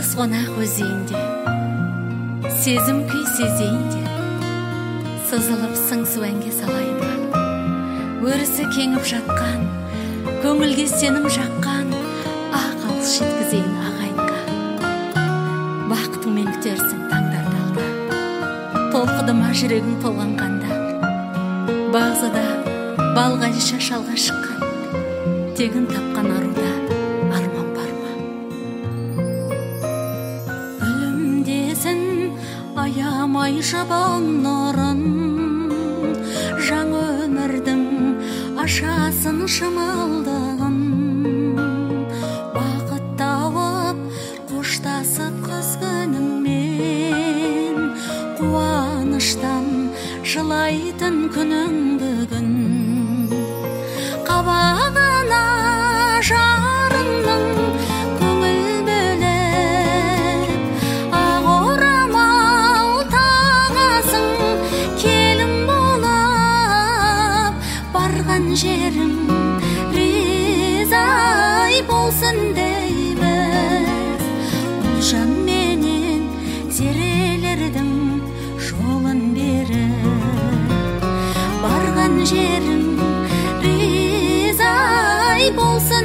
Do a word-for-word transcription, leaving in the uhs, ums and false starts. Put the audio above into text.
жас қонақ өзейінде, сезім күй сезейінде, сызылып сыңсу әнге салайын. Өрісі кеңіп жатқан, көңілге сенім жаққан, ақ алыс жеткізейін ағайынға. Бақытыңмен күтерсің таңдарды алда, толқыды ма жүрегің толғанғанда. Бағзада балғадиша шалға шыққан, тегін тапқан аруда арман бар ма? Гүлімдесін аямай жабан нұрын, жаңа өмірдің ашасын шымылдығын. Бақыт тауып қоштасып қыз күніңмен, қуаныштан жылайтын күнің бүгін. Қабағына жарыңның көңіл бөліп, ақ орамал тағасың келін болып. Барған жерің ризай болсын дейміз, ұлжан менен зерелердің жолын беріп. Барған жерің ризай болсын